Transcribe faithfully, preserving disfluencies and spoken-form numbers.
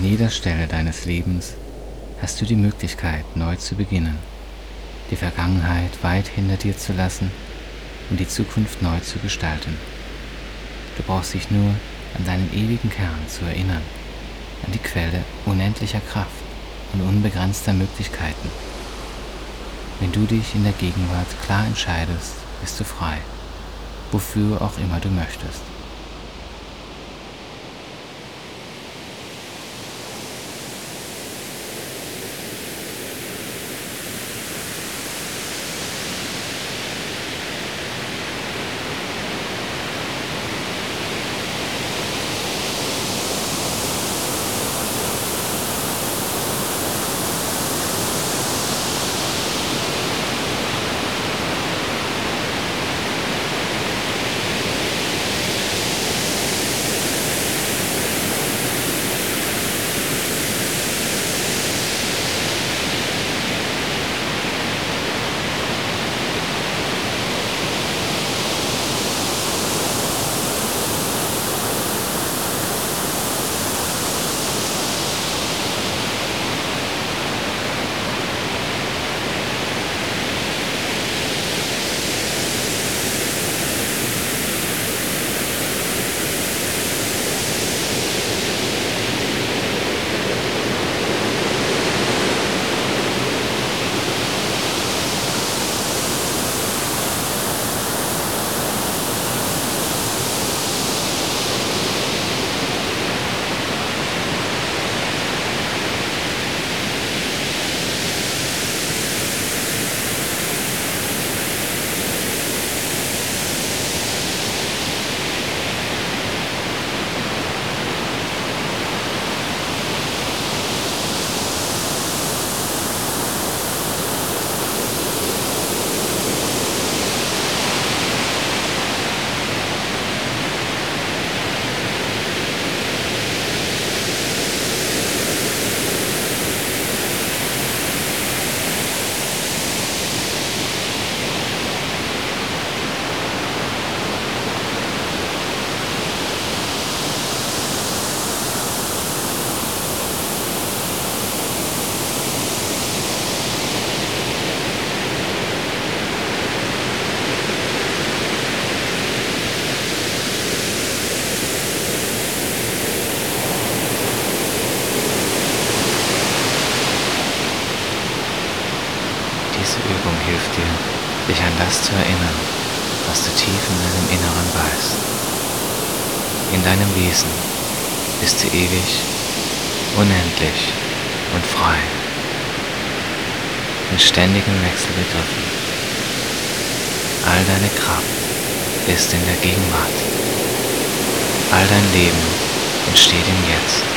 An jeder Stelle deines Lebens hast du die Möglichkeit, neu zu beginnen, die Vergangenheit weit hinter dir zu lassen und die Zukunft neu zu gestalten. Du brauchst dich nur an deinen ewigen Kern zu erinnern, an die Quelle unendlicher Kraft und unbegrenzter Möglichkeiten. Wenn du dich in der Gegenwart klar entscheidest, bist du frei, wofür auch immer du möchtest. Diese Übung hilft dir, dich an das zu erinnern, was du tief in deinem Inneren weißt. In deinem Wesen bist du ewig, unendlich und frei, in ständigem Wechsel begriffen. All deine Kraft ist in der Gegenwart. All dein Leben entsteht im Jetzt.